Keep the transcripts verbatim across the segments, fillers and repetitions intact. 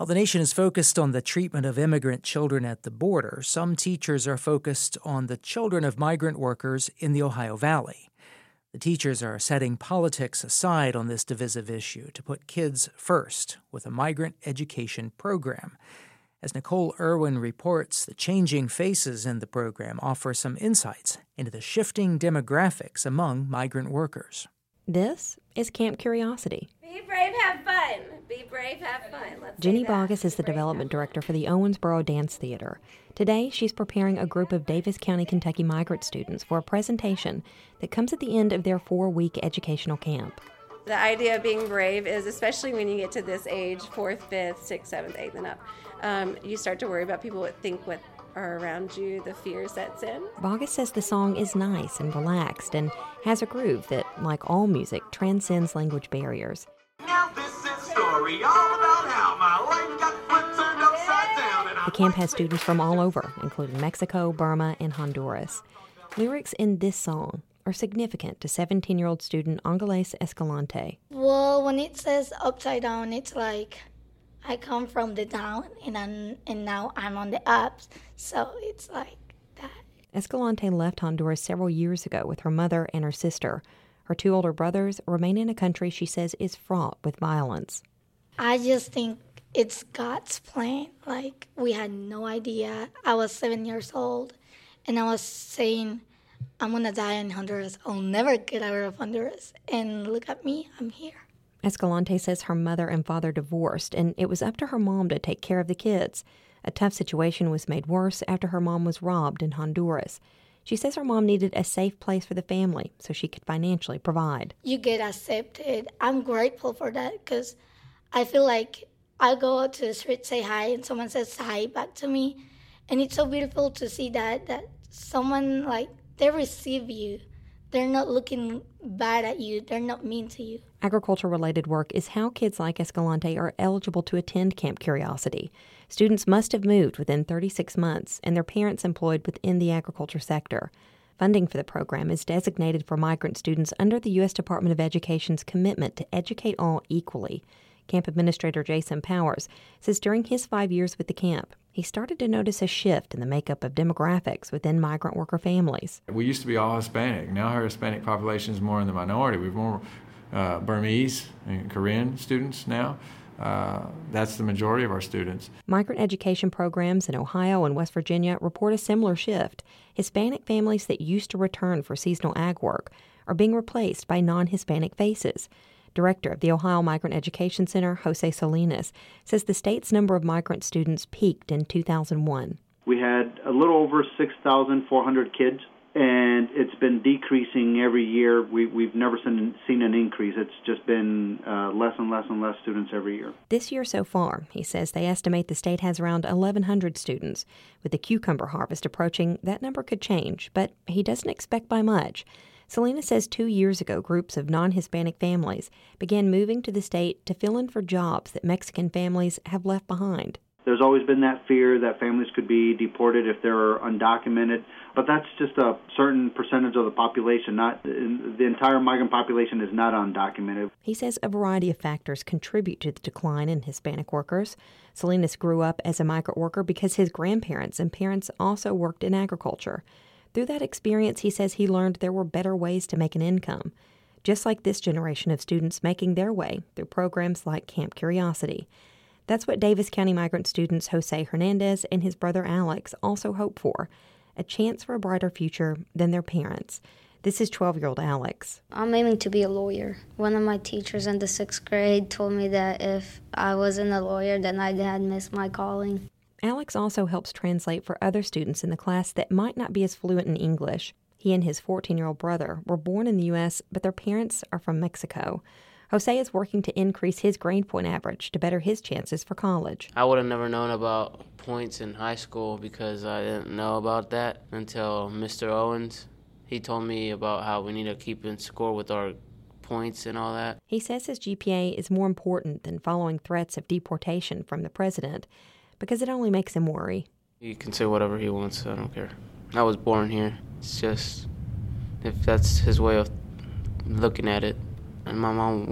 While the nation is focused on the treatment of immigrant children at the border, some teachers are focused on the children of migrant workers in the Ohio Valley. The teachers are setting politics aside on this divisive issue to put kids first with a migrant education program. As Nicole Irwin reports, the changing faces in the program offer some insights into the shifting demographics among migrant workers. This is Camp Curiosity. Be brave, have fun. Be brave, have fun. Let's Jenny Bogus is the development director for the Owensboro Dance Theater. Today, she's preparing a group of Davis County, Kentucky migrant students for a presentation that comes at the end of their four-week educational camp. The idea of being brave is, especially when you get to this age, fourth, fifth, sixth, seventh, eighth, and up, um, you start to worry about people that think what are around you, the fear sets in. Bogus says the song is nice and relaxed and has a groove that, like all music, transcends language barriers. Now this is a story all about how my life got flipped turned upside down. And the camp has students from all over, including Mexico, Burma, and Honduras. Lyrics in this song are significant to seventeen-year-old student Angeles Escalante. Well, when it says upside down, it's like I come from the down and I'm, and now I'm on the ups, so it's like that. Escalante left Honduras several years ago with her mother and her sister. Her two older brothers remain in a country she says is fraught with violence. I just think it's God's plan. Like, we had no idea. I was seven years old, and I was saying, I'm going to die in Honduras. I'll never get out of Honduras. And look at me, I'm here. Escalante says her mother and father divorced, and it was up to her mom to take care of the kids. A tough situation was made worse after her mom was robbed in Honduras. She says her mom needed a safe place for the family so she could financially provide. You get accepted. I'm grateful for that because I feel like I go out to the street, say hi, and someone says hi back to me. And it's so beautiful to see that, that someone, like, they receive you. They're not looking bad at you. They're not mean to you. Agriculture-related work is how kids like Escalante are eligible to attend Camp Curiosity. Students must have moved within thirty-six months and their parents employed within the agriculture sector. Funding for the program is designated for migrant students under the U S Department of Education's commitment to educate all equally. Camp Administrator Jason Powers says during his five years with the camp, he started to notice a shift in the makeup of demographics within migrant worker families. We used to be all Hispanic. Now our Hispanic population is more in the minority. We've more uh, Burmese and Korean students now. Uh, that's the majority of our students. Migrant education programs in Ohio and West Virginia report a similar shift. Hispanic families that used to return for seasonal ag work are being replaced by non-Hispanic faces. Director of the Ohio Migrant Education Center, Jose Salinas, says the state's number of migrant students peaked in two thousand one. We had a little over six thousand four hundred kids, and it's been decreasing every year. We, we've never seen, seen an increase. It's just been uh, less and less and less students every year. This year so far, he says they estimate the state has around eleven hundred students. With the cucumber harvest approaching, that number could change, but he doesn't expect by much. Salinas says two years ago, groups of non-Hispanic families began moving to the state to fill in for jobs that Mexican families have left behind. There's always been that fear that families could be deported if they're undocumented, but that's just a certain percentage of the population. Not the entire migrant population is not undocumented. He says a variety of factors contribute to the decline in Hispanic workers. Salinas grew up as a migrant worker because his grandparents and parents also worked in agriculture. Through that experience, he says he learned there were better ways to make an income, just like this generation of students making their way through programs like Camp Curiosity. That's what Davis County migrant students Jose Hernandez and his brother Alex also hope for, a chance for a brighter future than their parents. This is twelve-year-old Alex. I'm aiming to be a lawyer. One of my teachers in the sixth grade told me that if I wasn't a lawyer, then I had missed my calling. Alex also helps translate for other students in the class that might not be as fluent in English. He and his fourteen-year-old brother were born in the U S, but their parents are from Mexico. Jose is working to increase his grade point average to better his chances for college. I would have never known about points in high school because I didn't know about that until Mister Owens. He told me about how we need to keep in score with our points and all that. He says his G P A is more important than following threats of deportation from the president, because it only makes him worry. He can say whatever he wants, I don't care. I was born here. It's just, if that's his way of looking at it. And my mom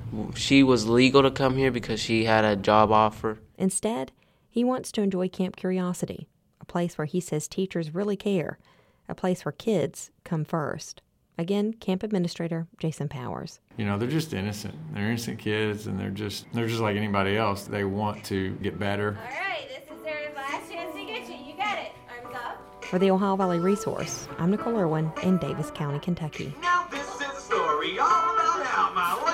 she was legal to come here because she had a job offer. Instead, he wants to enjoy Camp Curiosity, a place where he says teachers really care, a place where kids come first. Again, camp administrator Jason Powers. You know, they're just innocent. They're innocent kids, and they're just they're just like anybody else. They want to get better. All right, this is their last chance to get you. You got it. Arms up. For the Ohio Valley Resource, I'm Nicole Irwin in Davis County, Kentucky. Now this is a story all about how my